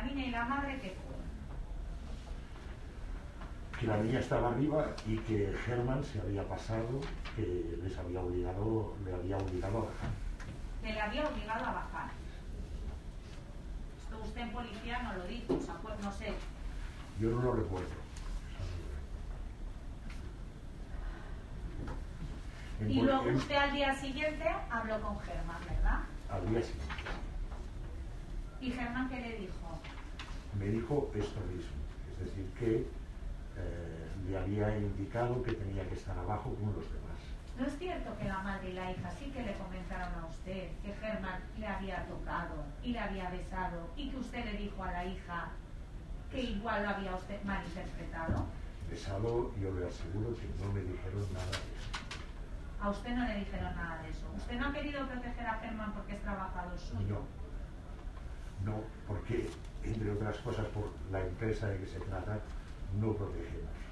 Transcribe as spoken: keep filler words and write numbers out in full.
la niña y la madre, ¿qué fue? Que la niña estaba arriba y que Germán se había pasado, que les había obligado, le había obligado a bajar. Que le había obligado a bajar. Esto usted en policía no lo dijo, o sea, pues no sé. Yo no lo recuerdo. En y pol- luego en- usted al día siguiente habló con Germán, ¿verdad? Al día siguiente. ¿Y Germán qué le dijo? Me dijo esto mismo, es decir, que eh, le había indicado que tenía que estar abajo con los demás. ¿No es cierto que la madre y la hija sí que le comentaron a usted que Germán le había tocado y le había besado y que usted le dijo a la hija que igual lo había usted malinterpretado? Besado, yo le aseguro que no me dijeron nada de eso. A usted no le dijeron nada de eso. ¿Usted no ha querido proteger a Germán porque es trabajador suyo? No, no, porque, entre otras cosas, por la empresa de que se trata, no protegemos.